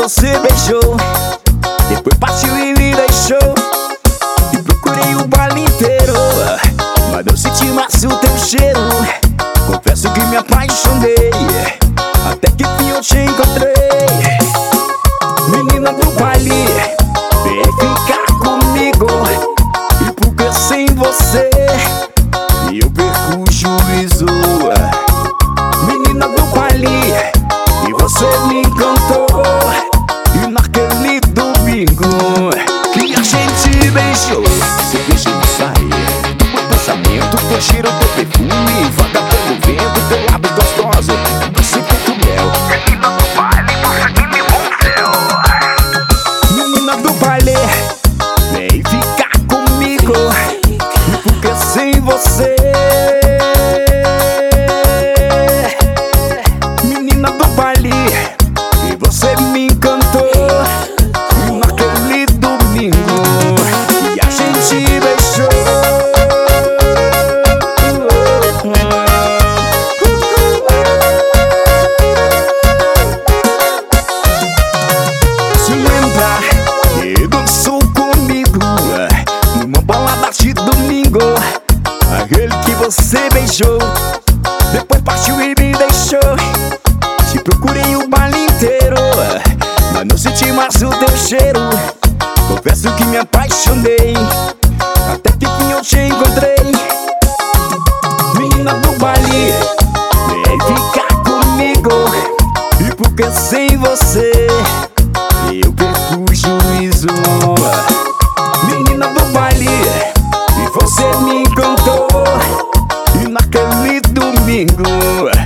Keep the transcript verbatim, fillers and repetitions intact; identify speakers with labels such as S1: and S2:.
S1: você beijou, depois partiu e me deixou. E procurei o baile inteiro, mas não senti mais o teu cheiro. Confesso que me apaixonei, até que enfim eu te encontrei. Menina do baile, vem ficar comigo. E porque sem você eu perco o juízo. Menina do baile, e você me encantou. E naquele domingo que a gente beijou, seu beijo me sai do meu pensamento, teu cheiro, teu perfume vaga pelo vento, teu lábio gostoso, doce feito mel.
S2: Menina do baile, você que me envolveu.
S1: Menina do baile, vem ficar comigo. E porque sem você, menina do baile, e você me encantou. E naquele domingo e a gente beijou. Se lembra que dançou comigo numa balada de domingo, aquele que você beijou, depois partiu e me deixou. Te procurei o baile inteiro, mas não senti mais o teu cheiro. Confesso que me apaixonei, até que enfim eu te encontrei. Menina do baile, vem ficar comigo. E porque sem você eu perco o juízo. Menina do baile, e você me encantou. E naquele domingo